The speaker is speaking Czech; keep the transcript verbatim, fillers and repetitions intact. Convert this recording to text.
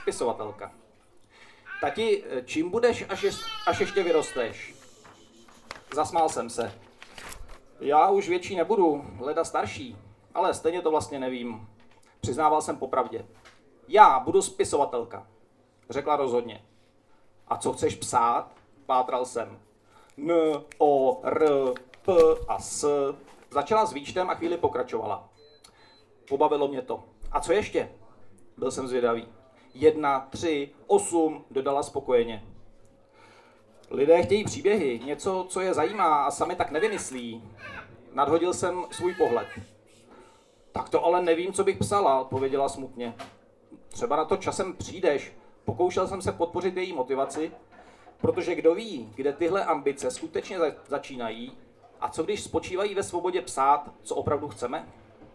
spisovatelka. Tati, čím budeš, až, je, až ještě vyrosteš? Zasmál jsem se. Já už větší nebudu, leda starší, ale stejně to vlastně nevím. Přiznával jsem popravdě. Já budu spisovatelka, řekla rozhodně. A co chceš psát? Pátral jsem. N, O, R, P a S. Začala s výčtem a chvíli pokračovala. Pobavilo mě to. A co ještě? Byl jsem zvědavý. Jedna, tři, osm, dodala spokojeně. Lidé chtějí příběhy, něco, co je zajímá a sami tak nevymyslí. Nadhodil jsem svůj pohled. Tak to ale nevím, co bych psala, odpověděla smutně. Třeba na to časem přijdeš. Pokoušel jsem se podpořit její motivaci, protože kdo ví, kde tyhle ambice skutečně začínají a co když spočívají ve svobodě psát, co opravdu chceme?